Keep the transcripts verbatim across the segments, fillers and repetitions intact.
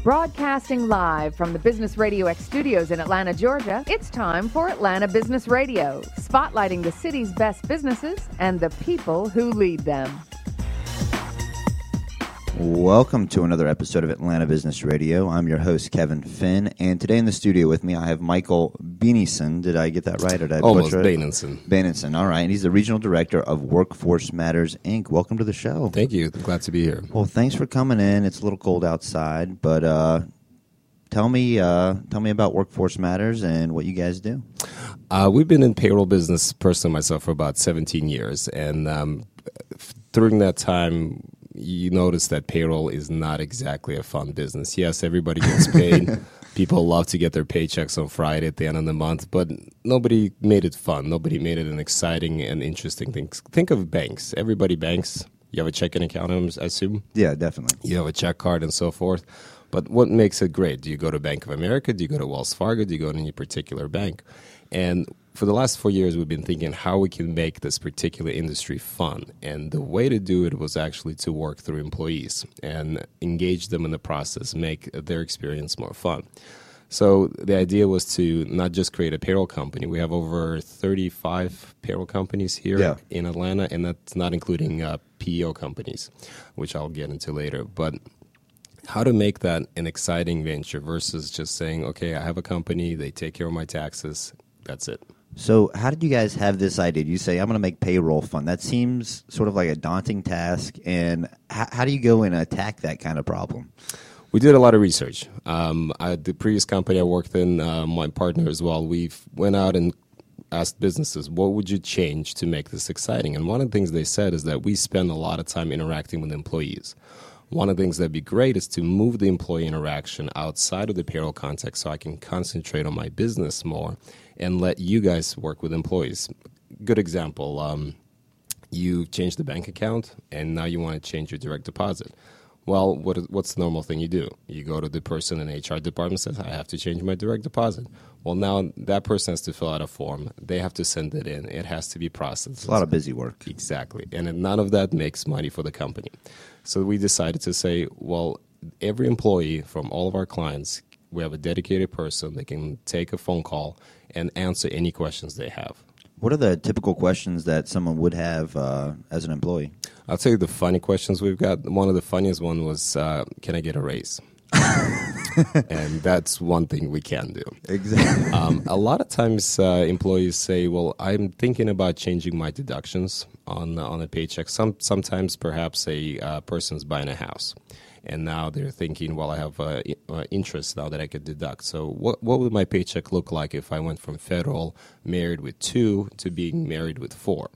Broadcasting live from the Business Radio X studios in Atlanta, Georgia, it's time for Atlanta Business Radio, spotlighting the city's best businesses and the people who lead them. Welcome to another episode of Atlanta Business Radio. I'm your host, Kevin Finn, and today in the studio with me, I have Michael Beininson. Did I get that right? Or did I Almost, butcher it? Beininson. Beininson, all right. And he's the Regional Director of Workforce Matters, Incorporated. Welcome to the show. Thank you. Glad to be here. Well, thanks for coming in. It's a little cold outside, but uh, tell me uh, tell me about Workforce Matters and what you guys do. Uh, we've been in payroll business, personally myself, for about seventeen years, and um, during that time, you notice that payroll is not exactly a fun business. Yes, everybody gets paid. People love to get their paychecks on Friday at the end of the month, but nobody made it fun. Nobody made it an exciting and interesting thing. Think of banks. Everybody banks. You have a checking account, I assume? Yeah, definitely. You have a check card and so forth. But what makes it great? Do you go to Bank of America? Do you go to Wells Fargo? Do you go to any particular bank? And for the last four years, we've been thinking how we can make this particular industry fun. And the way to do it was actually to work through employees and engage them in the process, make their experience more fun. So the idea was to not just create a payroll company. We have over thirty-five payroll companies here yeah. in Atlanta, and that's not including uh, P E O companies, which I'll get into later. But how to make that an exciting venture versus just saying, okay, I have a company, they take care of my taxes, that's it. So how did you guys have this idea? You say, I'm going to make payroll fun. That seems sort of like a daunting task. And how, how do you go and attack that kind of problem? We did a lot of research. Um, I, the previous company I worked in, uh, my partner as well, we went out and asked businesses, what would you change to make this exciting? And one of the things they said is that we spend a lot of time interacting with employees. One of the things that'd be great is to move the employee interaction outside of the payroll context so I can concentrate on my business more and let you guys work with employees. Good example, um, you change the bank account and now you want to change your direct deposit. Well, what is, what's the normal thing you do? You go to the person in the H R department and says, I have to change my direct deposit. Well, now that person has to fill out a form. They have to send it in. It has to be processed. It's a lot of busy work. Exactly. And none of that makes money for the company. So we decided to say, well, every employee from all of our clients, we have a dedicated person. They can take a phone call and answer any questions they have. What are the typical questions that someone would have uh, as an employee? I'll tell you the funny questions we've got. One of the funniest one was, uh, can I get a raise? And that's one thing we can do. Exactly. Um, a lot of times uh, employees say, well, I'm thinking about changing my deductions on, on a paycheck. Some, sometimes perhaps a uh, person's buying a house. And now they're thinking, well, I have uh, uh, interest now that I could deduct. So what what would my paycheck look like if I went from federal married with two to being married with four?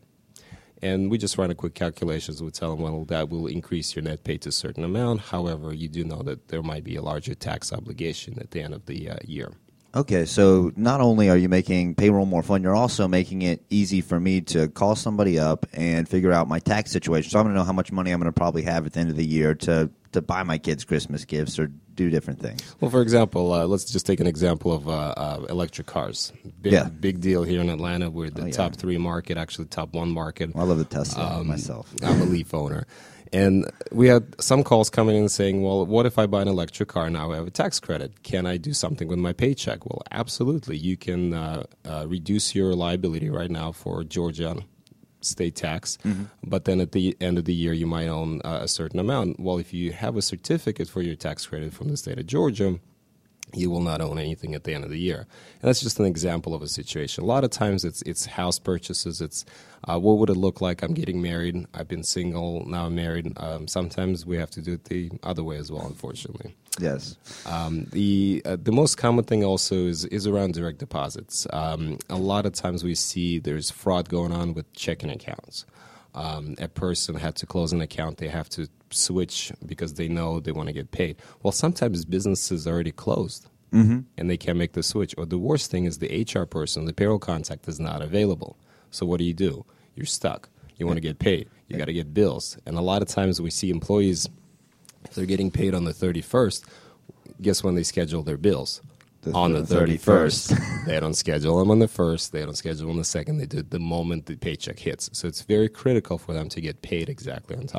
And we just run a quick calculations. We tell them, well, that will increase your net pay to a certain amount. However, you do know that there might be a larger tax obligation at the end of the uh, year. Okay, so not only are you making payroll more fun, you're also making it easy for me to call somebody up and figure out my tax situation. So I'm going to know how much money I'm going to probably have at the end of the year to, to buy my kids Christmas gifts or do different things. Well, for example, uh, let's just take an example of uh, uh, electric cars. Big, yeah. big deal here in Atlanta. We're the oh, yeah. top three market, actually top one market. Well, I love the Tesla um, myself. I'm a Leaf owner. And we had some calls coming in saying, well, what if I buy an electric car now? I have a tax credit. Can I do something with my paycheck? Well, absolutely. You can uh, uh, reduce your liability right now for Georgia state tax. Mm-hmm. But then at the end of the year, you might own uh, a certain amount. Well, if you have a certificate for your tax credit from the state of Georgia, you will not own anything at the end of the year. And that's just an example of a situation. A lot of times it's it's house purchases. It's uh, what would it look like? I'm getting married. I've been single. Now I'm married. Um, sometimes we have to do it the other way as well, unfortunately. Yes. Um, the uh, the most common thing also is, is around direct deposits. Um, a lot of times we see there's fraud going on with checking accounts. Um, a person had to close an account. They have to switch because they know they want to get paid. Well, sometimes businesses are already closed, mm-hmm. and they can't make the switch. Or the worst thing is the H R person, the payroll contact, is not available. So what do you do? You're stuck. You want to get paid. You got to get bills. And a lot of times we see employees, if they're getting paid on the thirty-first, guess when they schedule their bills? The on the thirty-first. thirty-first. They don't schedule them on the first. They don't schedule them on the second. They do it the moment the paycheck hits. So it's very critical for them to get paid exactly on time.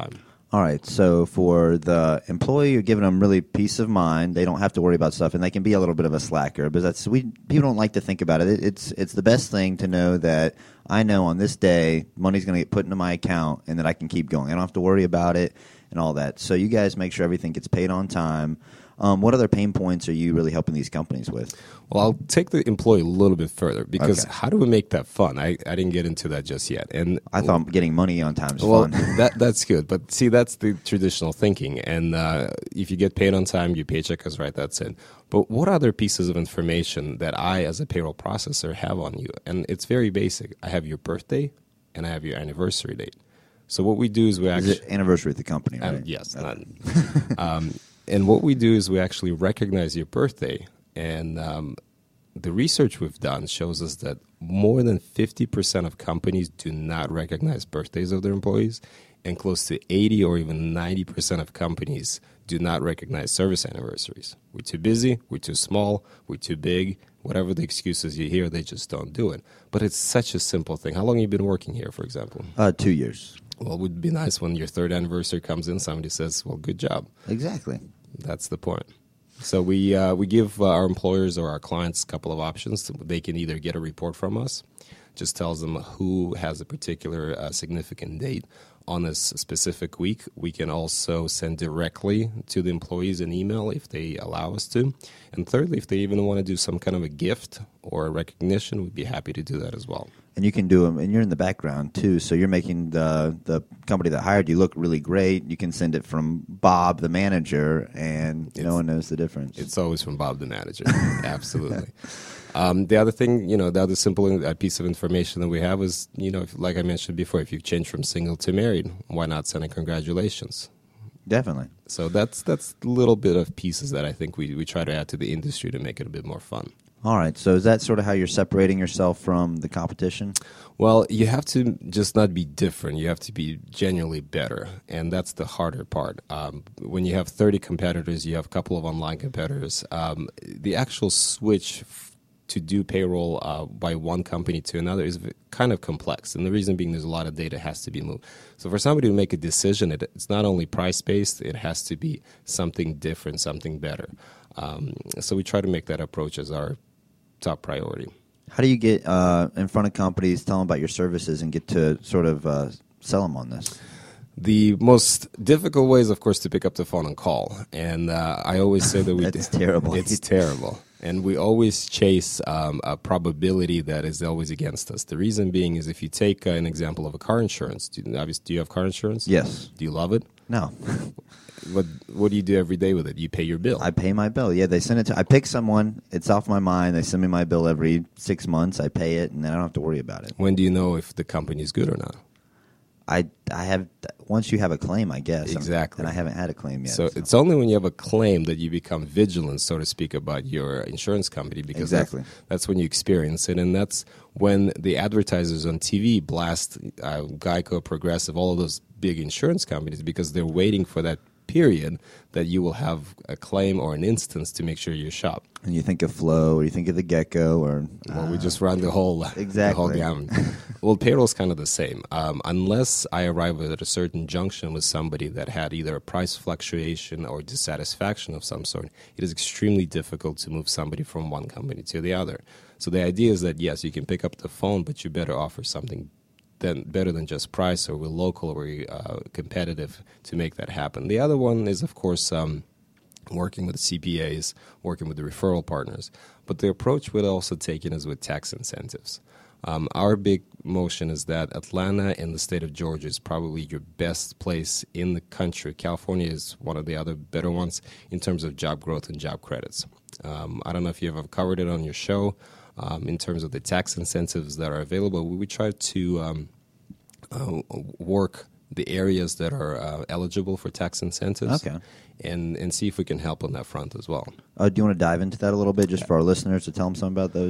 All right, so for the employee, you're giving them really peace of mind. They don't have to worry about stuff, and they can be a little bit of a slacker. But that's we people don't like to think about it. it it's it's the best thing to know that I know on this day money's going to get put into my account, and that I can keep going. I don't have to worry about it and all that. So you guys make sure everything gets paid on time. Um, what other pain points are you really helping these companies with? Well, I'll take the employee a little bit further because Okay. how do we make that fun? I, I didn't get into that just yet. And I thought getting money on time is well, fun. that that's good. But see, that's the traditional thinking. And uh, if you get paid on time, your paycheck is right, that's it. But what other pieces of information that I, as a payroll processor, have on you? And it's very basic. I have your birthday and I have your anniversary date. So what we do is we Is actually... it anniversary of the company, right? Um, yes. Not, um, and what we do is we actually recognize your birthday. And um, the research we've done shows us that more than fifty percent of companies do not recognize birthdays of their employees. And close to eighty or even ninety percent of companies do not recognize service anniversaries. We're too busy, we're too small, we're too big. Whatever the excuses you hear, they just don't do it. But it's such a simple thing. How long have you been working here, for example? Uh, two years. Well, it would be nice when your third anniversary comes in, somebody says, well, good job. Exactly. That's the point. So we uh, we give uh, our employers or our clients a couple of options. They can either get a report from us, just tells them who has a particular uh, significant date on a s- specific week. We can also send directly to the employees an email if they allow us to. And thirdly, if they even want to do some kind of a gift or a recognition, we'd be happy to do that as well. And you can do them, and you're in the background too. So you're making the the company that hired you look really great. You can send it from Bob, the manager, and It's- no one knows the difference. It's always from Bob, the manager. Absolutely. Um, the other thing, you know, the other simple uh, piece of information that we have is, you know, if, like I mentioned before, if you've changed from single to married, why not send a congratulations? Definitely. So that's that's a little bit of pieces that I think we, we try to add to the industry to make it a bit more fun. All right. So is that sort of how you're separating yourself from the competition? Well, you have to just not be different. You have to be genuinely better, and that's the harder part. Um, when you have thirty competitors, you have a couple of online competitors. Um, the actual switch f- to do payroll uh, by one company to another is v- kind of complex, and the reason being there's a lot of data has to be moved. So for somebody to make a decision, it, it's not only price-based, it has to be something different, something better. Um, so we try to make that approach as our top priority. How do you get uh, in front of companies, tell them about your services, and get to sort of uh, sell them on this? The most difficult way is, of course, to pick up the phone and call. And uh, I always say that we... That's terrible. It's terrible. And we always chase um, a probability that is always against us. The reason being is if you take uh, an example of a car insurance. Do you, obviously, do you have car insurance? Yes. Do you love it? No. What What do you do every day with it? You pay your bill. I pay my bill. Yeah, they send it to. I pick someone. It's off my mind. They send me my bill every six months. I pay it, and then I don't have to worry about it. When do you know if the company is good or not? I, I have once you have a claim, I guess. Exactly. And I haven't had a claim yet. So it's only when you have a claim that you become vigilant, so to speak, about your insurance company, because Exactly. that's, that's when you experience it, and that's when the advertisers on T V blast uh, Geico, Progressive, all of those big insurance companies, because they're waiting for that period that you will have a claim or an instance to make sure you shop. And you think of Flow, or you think of the Gecko, or Well, we just run the whole the whole Exactly. gamut. Well, payroll's kind of the same. Um, unless I arrive at a certain junction with somebody that had either a price fluctuation or dissatisfaction of some sort, it is extremely difficult to move somebody from one company to the other. So the idea is that, yes, you can pick up the phone, but you better offer something than, better than just price, or we're local, or we're uh, competitive to make that happen. The other one is, of course, um, working with C P As, working with the referral partners. But the approach we're also taking is with tax incentives. Um, our big motion is that Atlanta and the state of Georgia is probably your best place in the country. California is one of the other better ones in terms of job growth and job credits. Um, I don't know if you've ever covered it on your show. Um, in terms of the tax incentives that are available, we, we try to um, uh, work the areas that are uh, eligible for tax incentives, Okay. and, and see if we can help on that front as well. Uh, do you want to dive into that a little bit, just for our listeners, to tell them something about those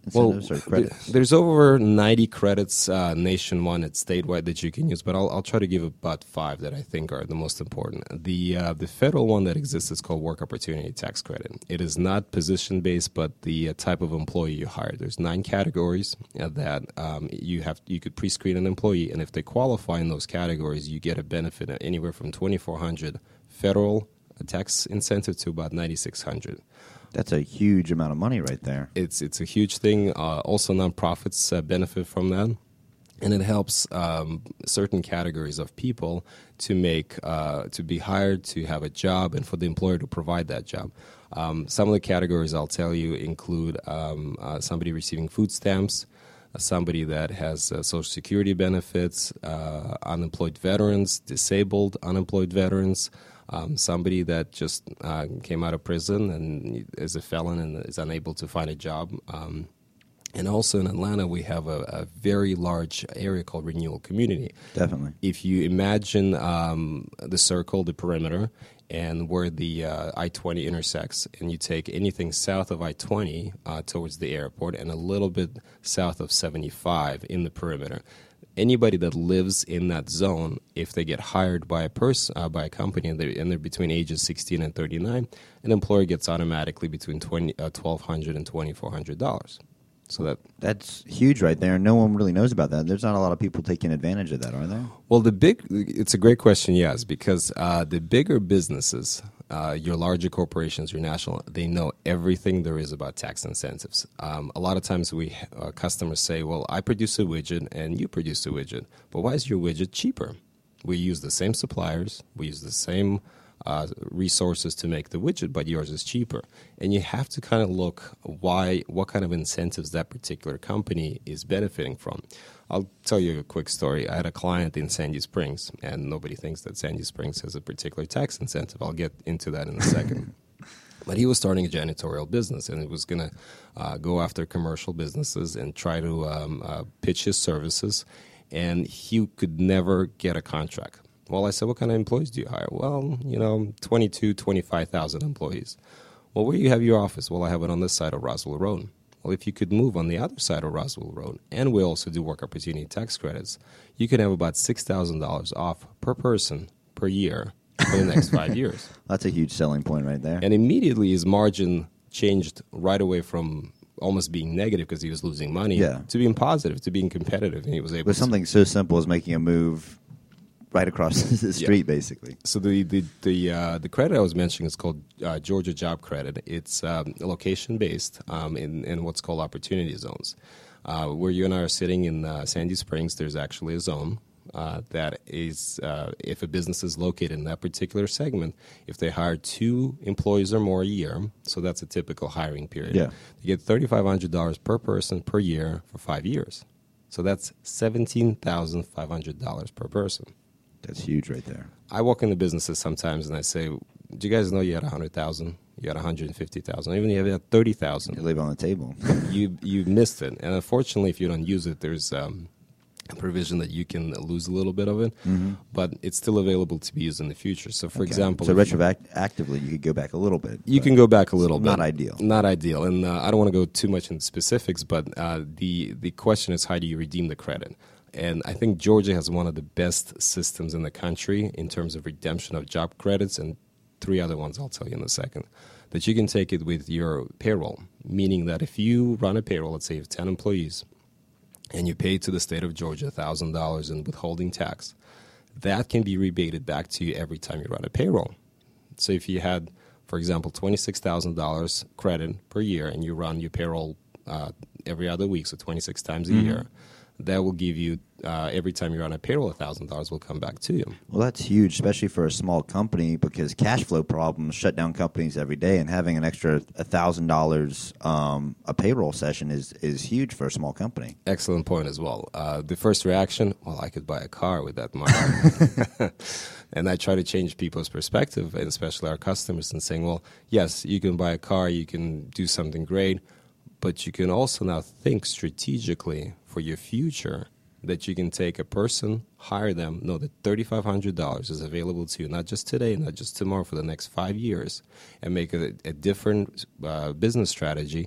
incentives well, or credits? th- there's over ninety credits uh, nationwide and statewide that you can use, but I'll, I'll try to give about five that I think are the most important. The uh, the federal one that exists is called Work Opportunity Tax Credit. It is not position-based, but the uh, type of employee you hire. There's nine categories uh, that um, you have. You could pre-screen an employee, and if they qualify in those categories, you get a benefit of anywhere from twenty-four hundred federal tax incentive to about ninety-six hundred. That's a huge amount of money right there. It's it's a huge thing. Uh, also, nonprofits uh, benefit from that, and it helps um, certain categories of people to make uh, to be hired, to have a job, and for the employer to provide that job. Um, some of the categories I'll tell you include um, uh, somebody receiving food stamps, uh, somebody that has uh, Social Security benefits, uh, unemployed veterans, disabled unemployed veterans. Um, somebody that just uh, came out of prison and is a felon and is unable to find a job. Um, and also in Atlanta, we have a, a very large area called Renewal Community. Definitely. If you imagine um, the circle, the perimeter, and where the uh, I twenty intersects, and you take anything south of I twenty uh, towards the airport and a little bit south of seventy-five in the perimeter, anybody that lives in that zone, if they get hired by a person, uh, by a company, and they're, and they're between ages sixteen and thirty-nine, an employer gets automatically between twenty, uh, twelve hundred dollars and twenty-four hundred dollars. So that That's huge right there. No one really knows about that. There's not a lot of people taking advantage of that, are there? well, the big, it's a great question, yes, because uh, the bigger businesses, uh, your larger corporations, your national, they know everything there is about tax incentives. Um, a lot of times we uh, customers say, well, I produce a widget and you produce a widget, but why is your widget cheaper? We use the same suppliers, we use the same uh, resources to make the widget, but yours is cheaper. And you have to kind of look why, what kind of incentives that particular company is benefiting from. I'll tell you a quick story. I had a client in Sandy Springs, and nobody thinks that Sandy Springs has a particular tax incentive. I'll get into that in a second. But he was starting a janitorial business, and he was going to uh, go after commercial businesses and try to um, uh, pitch his services, and he could never get a contract. Well, I said, what kind of employees do you hire? Well, you know, twenty-two, twenty-five thousand employees. Well, where do you have your office? Well, I have it on this side of Roswell Road. Well, if you could move on the other side of Roswell Road, and we also do work opportunity tax credits, you could have about six thousand dollars off per person per year for the next five years. That's a huge selling point right there. And immediately his margin changed right away from almost being negative because he was losing money Yeah. to being positive, to being competitive, and he was able With to. something so simple as making a move right across the street, basically. So the the the, uh, the credit I was mentioning is called uh, Georgia Job Credit. It's um, location based um, in in what's called opportunity zones. Uh, where you and I are sitting in uh, Sandy Springs, there's actually a zone uh, that is, uh, if a business is located in that particular segment, if they hire two employees or more a year, so that's a typical hiring period. Yeah. They get thirty-five hundred dollars per person per year for five years. So that's seventeen thousand five hundred dollars per person. That's huge right there. I walk into businesses sometimes and I say, do you guys know you had one hundred thousand dollars? You had one hundred fifty thousand dollars. Even if you had thirty thousand You dollars. leave it on the table. you you missed it. And unfortunately, if you don't use it, there's um, a provision that you can lose a little bit of it, Mm-hmm. but it's still available to be used in the future. So, for Okay. example, so if you- retroactively, you could go back a little bit. you but can go back a little bit. Not ideal. Not ideal. And uh, I don't want to go too much into specifics, but uh, the the question is, how do you redeem the credit? And I think Georgia has one of the best systems in the country in terms of redemption of job credits, and three other ones I'll tell you in a second, that you can take it with your payroll, meaning that if you run a payroll, let's say you have ten employees, and you pay to the state of Georgia one thousand dollars in withholding tax, that can be rebated back to you every time you run a payroll. So if you had, for example, twenty-six thousand dollars credit per year, and you run your payroll uh, every other week, so twenty-six times a Mm-hmm. year, that will give you, uh, every time you're on a payroll, one thousand dollars will come back to you. Well, that's huge, especially for a small company, because cash flow problems shut down companies every day, and having an extra one thousand dollars um, a payroll session is, is huge for a small company. Excellent point as well. Uh, the first reaction, well, I could buy a car with that money. And I try to change people's perspective, and especially our customers, and saying, well, yes, you can buy a car, you can do something great, but you can also now think strategically for your future, that you can take a person, hire them, know that thirty-five hundred dollars is available to you, not just today, not just tomorrow, for the next five years, and make a, a different uh, business strategy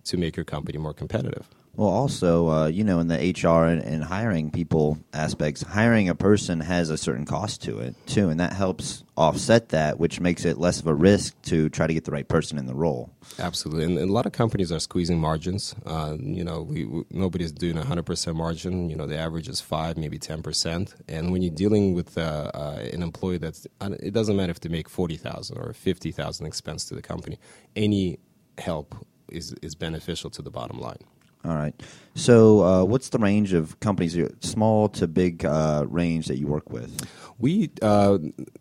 to make your company more competitive. Well, also, uh, you know, in the H R and, and hiring people aspects, hiring a person has a certain cost to it, too, and that helps offset that, which makes it less of a risk to try to get the right person in the role. Absolutely. And, and a lot of companies are squeezing margins. Uh, you know, we, we, nobody's doing a one hundred percent margin. You know, the average is five, maybe ten percent. And when you're dealing with uh, uh, an employee that's, it doesn't matter if they make forty thousand dollars or fifty thousand dollars expense to the company, any help is, is beneficial to the bottom line. All right. So uh, what's the range of companies, small to big uh, range that you work with? We uh,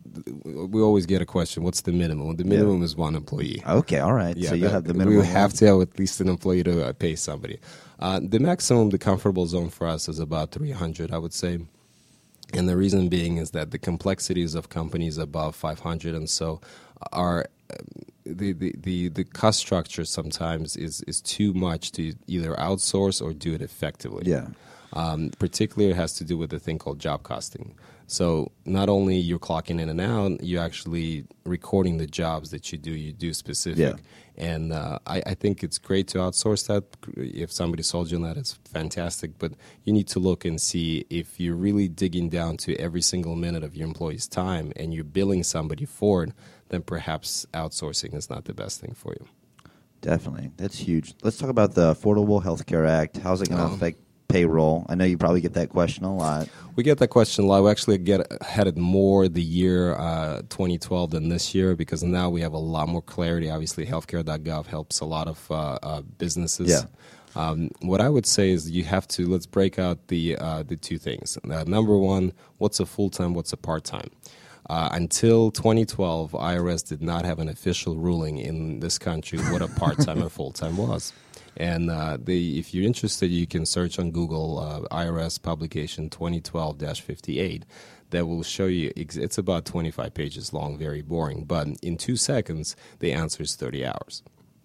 we always get a question, what's the minimum? The minimum yeah. is one employee. Okay, all right. Yeah, so you that, have the minimum. We have to have at least an employee to uh, pay somebody. Uh, the maximum, the comfortable zone for us is about three hundred, I would say. And the reason being is that the complexities of companies above five hundred and so are... Uh, The, the, the, the cost structure sometimes is, is too much to either outsource or do it effectively. Yeah. Um, particularly it has to do with a thing called job costing. So not only you're clocking in and out, you're actually recording the jobs that you do, you do specific. Yeah. And uh, I, I think it's great to outsource that. If somebody sold you on that, it's fantastic. But you need to look and see if you're really digging down to every single minute of your employee's time and you're billing somebody for it, then perhaps outsourcing is not the best thing for you. Definitely. That's huge. Let's talk about the Affordable Health Care Act. How's it going to Oh. affect payroll? I know you probably get that question a lot. We get that question a lot. We actually get had it more the year uh, twenty twelve than this year because now we have a lot more clarity. Obviously, healthcare dot gov helps a lot of uh, uh, businesses. Yeah. Um, what I would say is you have to, let's break out the uh, the two things. Uh, number one, what's a full-time, what's a part-time? Uh, until twenty twelve, I R S did not have an official ruling in this country what a part-time or full-time was. And uh, they, if you're interested, you can search on Google uh, I R S publication twenty twelve dash fifty-eight. That will show you, it's about twenty-five pages long, very boring. But in two seconds, the answer is thirty hours.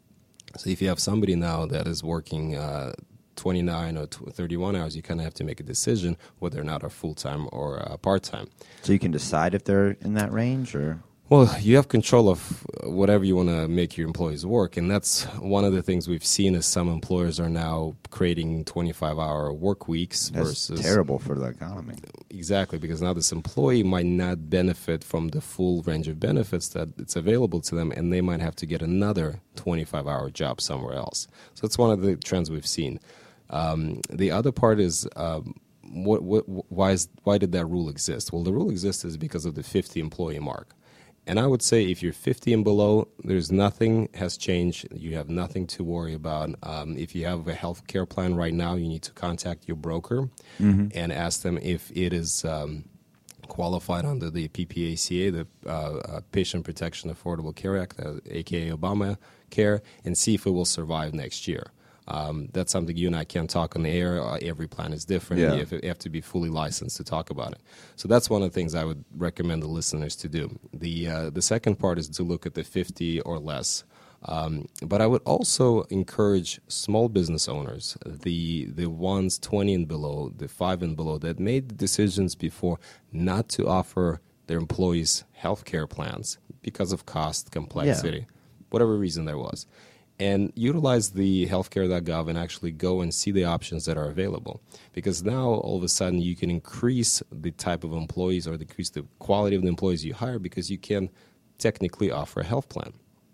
So if you have somebody now that is working uh, twenty-nine or thirty-one hours, you kind of have to make a decision whether or not are full-time or uh, part-time. So you can decide if they're in that range, or? Well, you have control of whatever you want to make your employees work, and that's one of the things we've seen is some employers are now creating twenty-five hour work weeks. That's versus terrible for the economy. Exactly, because now this employee might not benefit from the full range of benefits that it's available to them, and they might have to get another twenty-five hour job somewhere else. So that's one of the trends we've seen. Um, the other part is um, what, what, why, is, why did that rule exist? Well, the rule exists is because of the fifty employee mark. And I would say if you're fifty and below, there's nothing has changed. You have nothing to worry about. Um, if you have a health care plan right now, you need to contact your broker mm-hmm. and ask them if it is um, qualified under the P P A C A, the uh, uh, Patient Protection Affordable Care Act, uh, a k a. Obamacare, and see if it will survive next year. Um, that's something you and I can't talk on the air. Uh, every plan is different. Yeah. You, have, you have to be fully licensed to talk about it. So that's one of the things I would recommend the listeners to do. The uh, the second part is to look at the fifty or less. Um, but I would also encourage small business owners, the the ones twenty and below, the five and below, that made decisions before not to offer their employees health care plans because of cost, complexity, yeah. whatever reason there was. And utilize the healthcare dot gov and actually go and see the options that are available. Because now, all of a sudden, you can increase the type of employees or decrease the quality of the employees you hire because you can technically offer a health plan.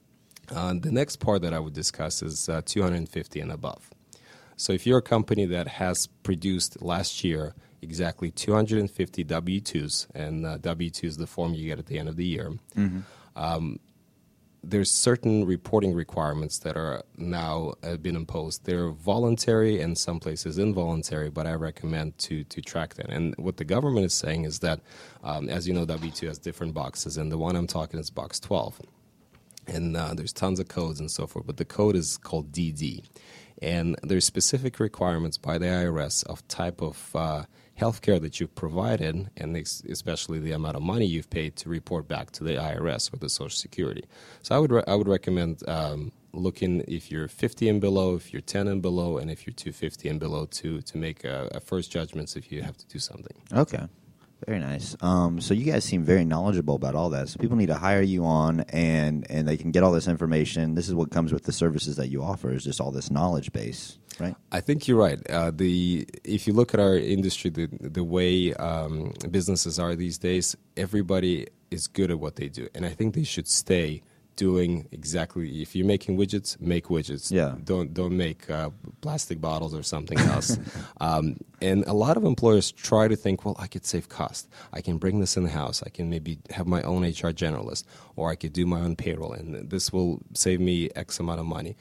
Uh, the next part that I would discuss is uh, two hundred fifty and above. So if you're a company that has produced last year exactly two hundred fifty W two's, and uh, W two is the form you get at the end of the year, mm-hmm. um, there's certain reporting requirements that are now uh, been imposed. They're voluntary and some places involuntary, but I recommend to to track that. And what the government is saying is that, um, as you know, W two has different boxes, and the one I'm talking is box twelve. And uh, there's tons of codes and so forth, but the code is called D D. And there's specific requirements by the I R S of type of uh, healthcare that you've provided, and ex- especially the amount of money you've paid to report back to the I R S or the Social Security. So I would re- I would recommend um, looking if you're fifty and below, if you're ten and below, and if you're two hundred fifty and below to to make a, a first judgment if you have to do something. Okay. Very nice. Um, so you guys seem very knowledgeable about all that. So people need to hire you on, and and they can get all this information. This is what comes with the services that you offer, is just all this knowledge base, right? I think you're right. Uh, the if you look at our industry, the the way um, businesses are these days, everybody is good at what they do, and I think they should stay doing exactly. If you're making widgets, make widgets. Yeah. Don't don't make uh, plastic bottles or something else. um, and a lot of employers try to think, well, I could save cost. I can bring this in the house. I can maybe have my own H R generalist, or I could do my own payroll, and this will save me X amount of money.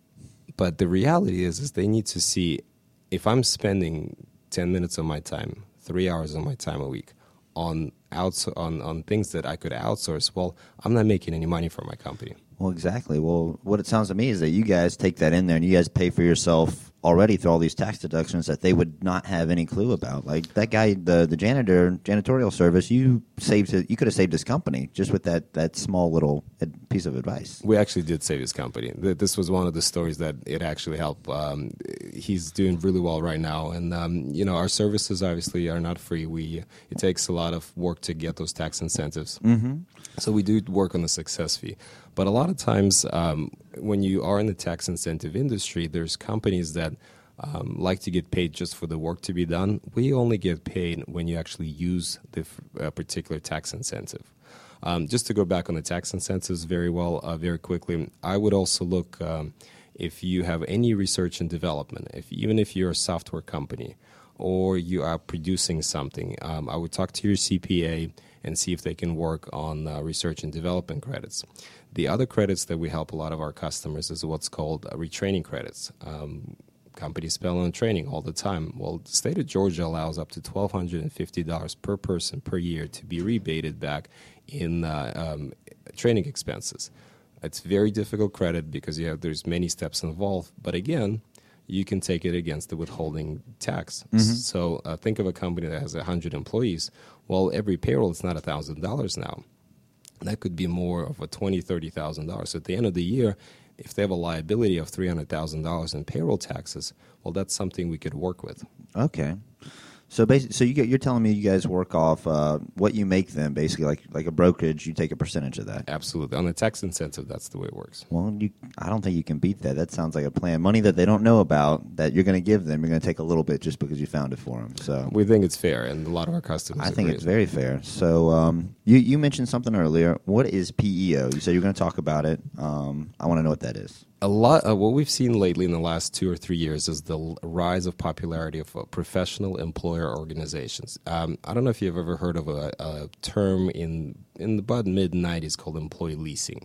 But the reality is, is they need to see if I'm spending ten minutes of my time, three hours of my time a week on outs on, on things that I could outsource, well, I'm not making any money for my company. Well, exactly. Well, what it sounds to me is that you guys take that in there and you guys pay for yourself already through all these tax deductions that they would not have any clue about. Like that guy, the the janitor, janitorial service, you saved it, you could have saved his company just with that, that small little piece of advice. We actually did save his company. This was one of the stories that it actually helped. Um, he's doing really well right now, and um, you know, our services obviously are not free. We it takes a lot of work to get those tax incentives. Mm-hmm. So we do work on the success fee. But a lot of times um, when you are in the tax incentive industry, there's companies that um, like to get paid just for the work to be done. We only get paid when you actually use the f- uh, particular tax incentive. Um, just to go back on the tax incentives very well, uh, very quickly, I would also look um, if you have any research and development, if even if you're a software company or you are producing something, um, I would talk to your C P A and see if they can work on uh, research and development credits. The other credits that we help a lot of our customers is what's called uh, retraining credits. Um, companies spell on training all the time. Well, the state of Georgia allows up to twelve hundred fifty dollars per person per year to be rebated back in uh, um, training expenses. It's very difficult credit because you have there's many steps involved. But again, you can take it against the withholding tax. Mm-hmm. So uh, think of a company that has one hundred employees. Well, every payroll is not one thousand dollars now. That could be more of a twenty thousand dollars, thirty thousand dollars. So at the end of the year, if they have a liability of three hundred thousand dollars in payroll taxes, well, that's something we could work with. Okay. So basically, so you get, you're telling me you guys work off uh, what you make them, basically, like like a brokerage. You take a percentage of that. Absolutely. On the tax incentive, that's the way it works. Well, you, I don't think you can beat that. That sounds like a plan. Money that they don't know about that you're going to give them, you're going to take a little bit just because you found it for them. So we think it's fair, and a lot of our customers I think agree. it's very fair. So um, you, you mentioned something earlier. What is P E O? You said you're going to talk about it. Um, I want to know what that is. A lot. Uh, what we've seen lately in the last two or three years is the l- rise of popularity of uh, professional employer organizations. Um, I don't know if you've ever heard of a, a term in in the about mid nineties called employee leasing.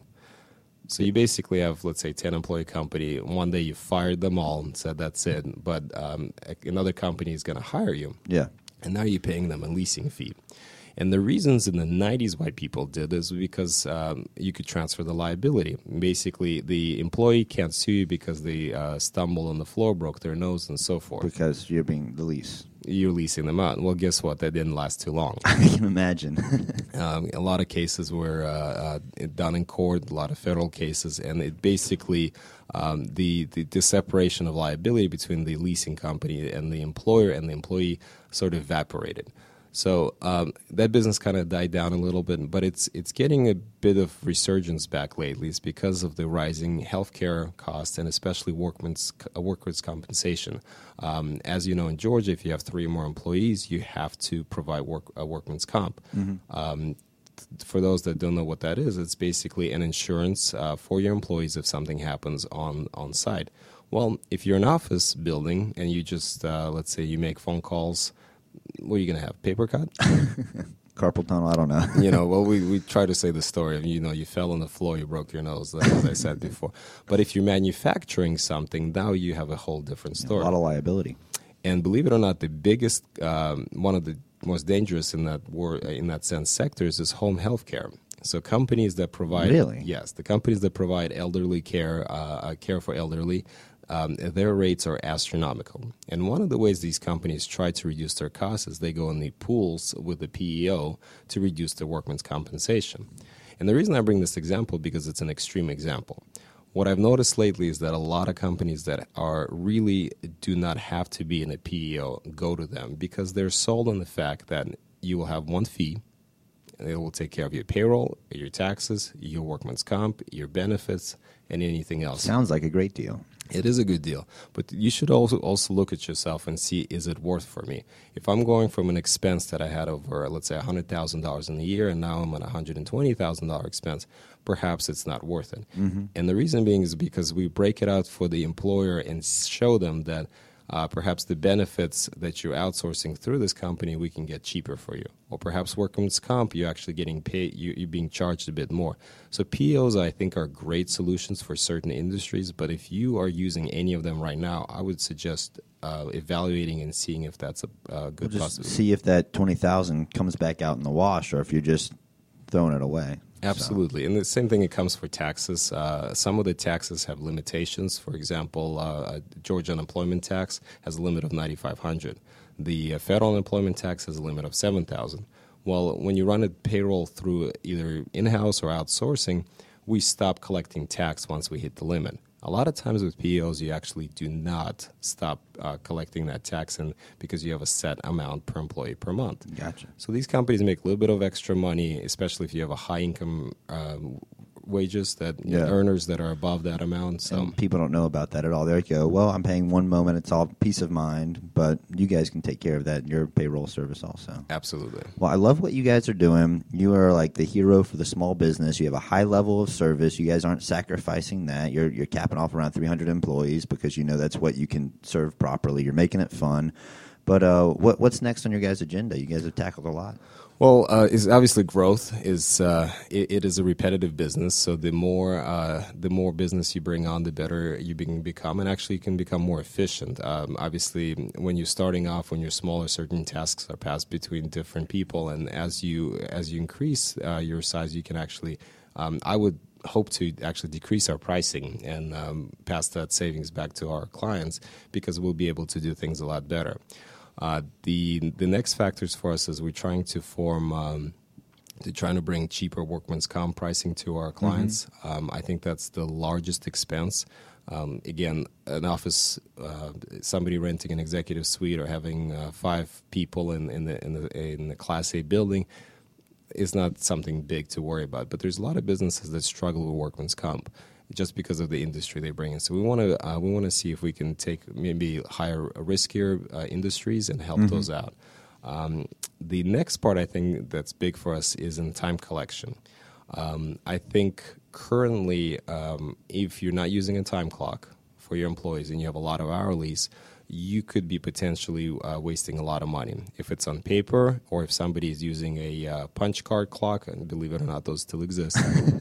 So you basically have, let's say, ten employee company. One day you fired them all and said that's it, but um, another company is going to hire you. Yeah. And now you're paying them a leasing fee. And the reasons in the nineties why people did this was because um, you could transfer the liability. Basically, the employee can't sue you because they uh, stumbled on the floor, broke their nose, and so forth. Because you're being the lease. You're leasing them out. Well, guess what? That didn't last too long. I can imagine. um, a lot of cases were uh, uh, done in court, a lot of federal cases, and it basically um, the, the the separation of liability between the leasing company and the employer and the employee sort of evaporated. So um, that business kind of died down a little bit, but it's it's getting a bit of resurgence back lately. It's because of the rising healthcare costs and especially workman's uh, workers' compensation. Um, as you know, in Georgia, if you have three or more employees, you have to provide work a workman's comp. Mm-hmm. Um, th- for those that don't know what that is, it's basically an insurance uh, for your employees if something happens on, on site. Well, if you're an office building and you just, uh, let's say you make phone calls, what are you going to have, paper cut? Carpal tunnel, I don't know. You know, well, we, we try to say the story of, you know, you fell on the floor, you broke your nose, as I said before. But if you're manufacturing something, now you have a whole different story. A lot of liability. And believe it or not, the biggest, um, one of the most dangerous in that war, in that sense sectors is home health care. So companies that provide, really? Yes, the companies that provide elderly care, uh, care for elderly, Um, their rates are astronomical. And one of the ways these companies try to reduce their costs is they go in the pools with the P E O to reduce their workman's compensation. And the reason I bring this example because it's an extreme example. What I've noticed lately is that a lot of companies that are really do not have to be in a P E O go to them because they're sold on the fact that you will have one fee. It will take care of your payroll, your taxes, your workman's comp, your benefits, and anything else. Sounds like a great deal. It is a good deal, but you should also also look at yourself and see, is it worth for me? If I'm going from an expense that I had over, let's say, one hundred thousand dollars in a year, and now I'm on a one hundred twenty thousand dollars expense, perhaps it's not worth it. Mm-hmm. And the reason being is because we break it out for the employer and show them that uh, perhaps the benefits that you're outsourcing through this company, we can get cheaper for you. Or perhaps workman's comp, you're actually getting paid, you, you're being charged a bit more. So P Os, I think, are great solutions for certain industries, but if you are using any of them right now, I would suggest uh, evaluating and seeing if that's a, a good We'll just possibility. see if that twenty thousand comes back out in the wash, or if you're just throwing it away. Absolutely. And the same thing, it comes for taxes. Uh, some of the taxes have limitations. For example, uh, Georgia unemployment tax has a limit of nine thousand five hundred dollars. The uh, federal unemployment tax has a limit of seven thousand dollars. Well, when you run a payroll through either in-house or outsourcing, we stop collecting tax once we hit the limit. A lot of times with P Os, you actually do not stop uh, collecting that tax in because you have a set amount per employee per month. Gotcha. So these companies make a little bit of extra money, especially if you have a high income um, wages that you know, Yeah. earners that are above that amount. So And people don't know about that at all. They go, well, I'm paying one moment. It's all peace of mind, but you guys can take care of that in your payroll service also. absolutely. Well, I love what you guys are doing. You are like the hero for the small business. You have a high level of service. You guys aren't sacrificing that. You're you're capping off around three hundred employees because you know that's what you can serve properly. You're making it fun. But uh, what what's next on your guys' agenda? You guys have tackled a lot. Well, uh, is obviously growth is uh, it, it is a repetitive business. So the more uh, the more business you bring on, the better you can become, and actually you can become more efficient. Um, obviously, when you're starting off, when you're smaller, certain tasks are passed between different people, and as you as you increase uh, your size, you can actually. Um, I would hope to actually decrease our pricing and um, pass that savings back to our clients because we'll be able to do things a lot better. Uh, the the next factors for us is we're trying to form, um, to trying to bring cheaper workman's comp pricing to our clients. Mm-hmm. Um, I think that's the largest expense. Um, again, an office, uh, somebody renting an executive suite or having uh, five people in in the in the in the Class A building is not something big to worry about. But there's a lot of businesses that struggle with workman's comp just because of the industry they bring in. So we want to uh, we want to see if we can take maybe higher, riskier uh, industries and help mm-hmm. those out. Um, the next part I think that's big for us is in time collection. Um, I think currently, um, if you're not using a time clock for your employees and you have a lot of hourlies, you could be potentially uh, wasting a lot of money. If it's on paper or if somebody is using a uh, punch card clock, and believe it or not, those still exist.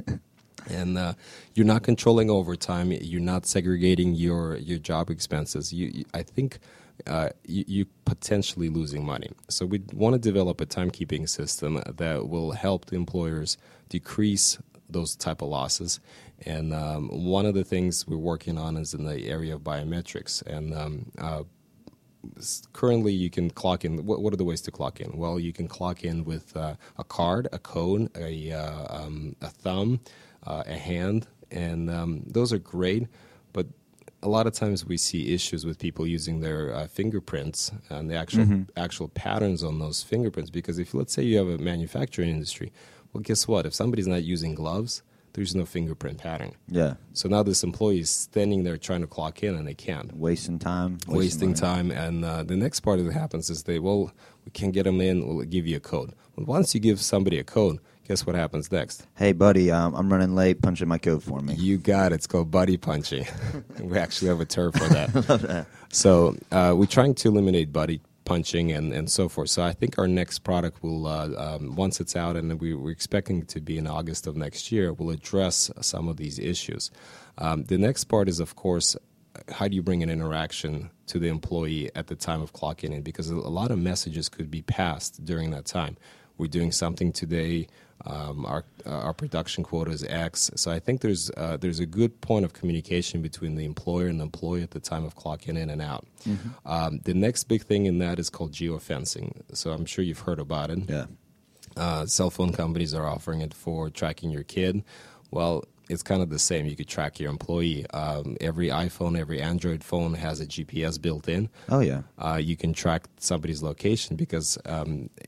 And uh, you're not controlling overtime. You're not segregating your, your job expenses. You, you, I think uh, you, you're potentially losing money. So we want to develop a timekeeping system that will help the employers decrease those type of losses. And um, one of the things we're working on is in the area of biometrics. And um, uh, currently you can clock in. What, what are the ways to clock in? Well, you can clock in with uh, a card, a code, a, uh, um, a thumb, Uh, a hand, and um, those are great, but a lot of times we see issues with people using their uh, fingerprints and the actual mm-hmm. actual patterns on those fingerprints. Because if, let's say, you have a manufacturing industry, well, guess what? If somebody's not using gloves, there's no fingerprint pattern. Yeah. So now this employee is standing there trying to clock in, and they can't. Wasting time. Wasting, wasting time. And uh, the next part that happens is they, well, we can't get them in, we'll give you a code. Well, once you give somebody a code, guess what happens next? Hey, buddy, um, I'm running late. Punch in my code for me. You got it. It's called buddy punching. We actually have a term for that. I love that. So uh, we're trying to eliminate buddy punching and, and so forth. So I think our next product will, uh, um, once it's out, and we, we're expecting it to be in August of next year, will address some of these issues. Um, the next part is, of course, how do you bring an interaction to the employee at the time of clocking in? Because a lot of messages could be passed during that time. We're doing something today. Um, our uh, our production quota is X. So I think there's uh, there's a good point of communication between the employer and the employee at the time of clocking in and out. Mm-hmm. Um, the next big thing in that is called geofencing. So I'm sure you've heard about it. Yeah. Uh, cell phone companies are offering it for tracking your kid. Well, it's kind of the same. You could track your employee. Um, every iPhone, every Android phone has a G P S built in. Oh, yeah. Uh, you can track somebody's location because um,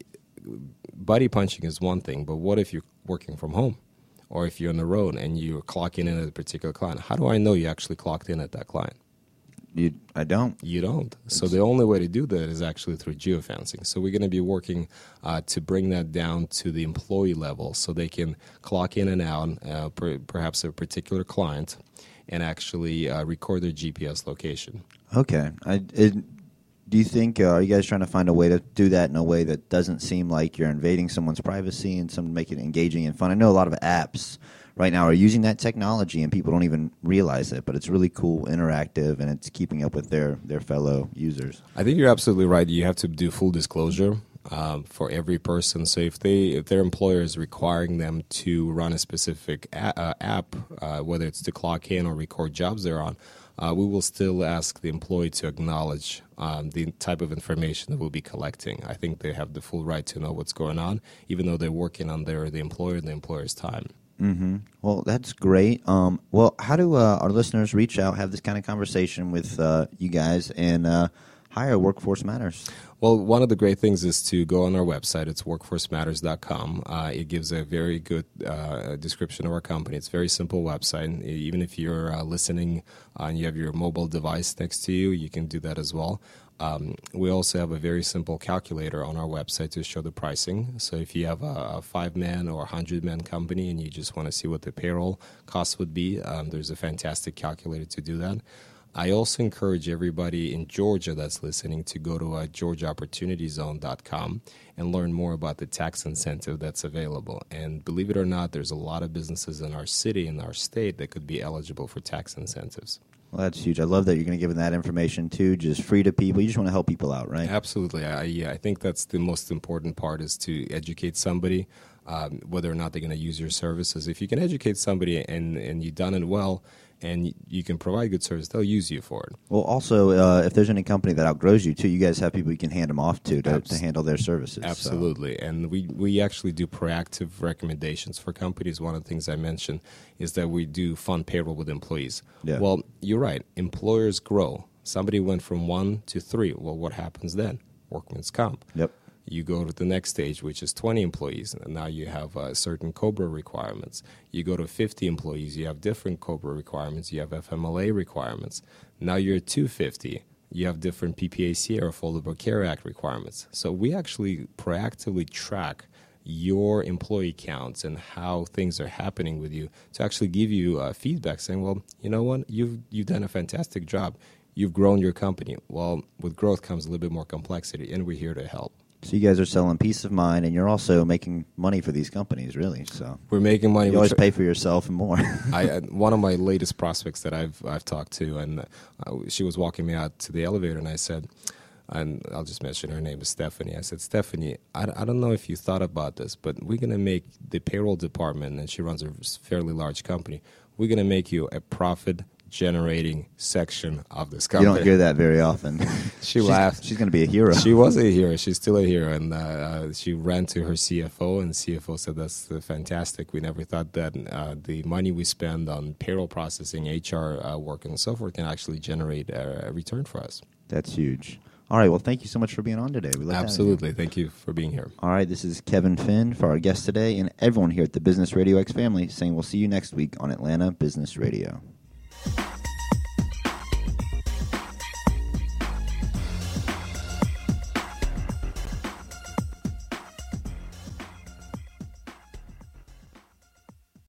body punching is one thing, but what if you're working from home? Or if you're on the road and you're clocking in at a particular client? How do I know you actually clocked in at that client? You, I don't. You don't. So the only way to do that is actually through geofencing. So we're going to be working uh, to bring that down to the employee level so they can clock in and out, uh, per, perhaps a particular client, and actually uh, record their G P S location. Okay. I, it, do you think, uh, are you guys trying to find a way to do that in a way that doesn't seem like you're invading someone's privacy and some make it engaging and fun? I know a lot of apps right now are using that technology and people don't even realize it, but it's really cool, interactive, and it's keeping up with their, their fellow users. I think you're absolutely right. You have to do full disclosure um, for every person. So if they if their employer is requiring them to run a specific a- uh, app, uh, whether it's to clock in or record jobs they're on, uh, we will still ask the employee to acknowledge um, the type of information that we'll be collecting. I think they have the full right to know what's going on, even though they're working on their the employer and the employer's time. Mm-hmm. Well, that's great. Um, well, how do uh, our listeners reach out, have this kind of conversation with uh, you guys, and uh, hire Workforce Matters? Well, one of the great things is to go on our website. It's workforce matters dot com. Uh, it gives a very good uh, description of our company. It's a very simple website. Even if you're uh, listening uh, and you have your mobile device next to you, you can do that as well. Um, we also have a very simple calculator on our website to show the pricing. So if you have a, a five-man or a hundred-man company and you just want to see what the payroll cost would be, um, there's a fantastic calculator to do that. I also encourage everybody in Georgia that's listening to go to uh, georgia opportunity zone dot com and learn more about the tax incentive that's available. And believe it or not, there's a lot of businesses in our city, in our state, that could be eligible for tax incentives. Well, that's huge. I love that you're going to give them that information, too, just free to people. You just want to help people out, right? Absolutely. I, yeah, I think that's the most important part, is to educate somebody, um, whether or not they're going to use your services. If you can educate somebody and, and you've done it well, and you can provide good service, they'll use you for it. Well, also, uh, if there's any company that outgrows you, too, you guys have people you can hand them off to to, Abs- to handle their services. Absolutely. So. And we, we actually do proactive recommendations for companies. One of the things I mentioned is that we do fund payroll with employees. Yeah. Well, you're right. Employers grow. Somebody went from one to three. Well, what happens then? Workman's comp. Yep. You go to the next stage, which is twenty employees, and now you have uh, certain COBRA requirements. You go to fifty employees, you have different COBRA requirements. You have F M L A requirements. Now you're at two hundred fifty. You have different P P A C A or Affordable Care Act requirements. So we actually proactively track your employee counts and how things are happening with you to actually give you uh, feedback saying, well, you know what, you've, you've done a fantastic job. You've grown your company. Well, with growth comes a little bit more complexity, and we're here to help. So you guys are selling peace of mind, and you're also making money for these companies, really. So we're making money. You always pay for yourself and more. I, uh, one of my latest prospects that I've I've talked to, and uh, she was walking me out to the elevator, and I said, and I'll just mention her name is Stephanie. I said, Stephanie, I, I don't know if you thought about this, but we're going to make the payroll department, and she runs a fairly large company, we're going to make you a profit generating section of this company. You don't hear that very often. She she's, laughed. She's going to be a hero. She was a hero. She's still a hero. And uh, uh, she ran to her C F O, and the C F O said, that's uh, fantastic. We never thought that uh, the money we spend on payroll processing, H R uh, work, and so forth can actually generate a, a return for us. That's huge. All right. Well, thank you so much for being on today. We love Absolutely. You. Thank you for being here. All right. This is Kevin Finn for our guest today, and everyone here at the Business Radio X family saying we'll see you next week on Atlanta Business Radio.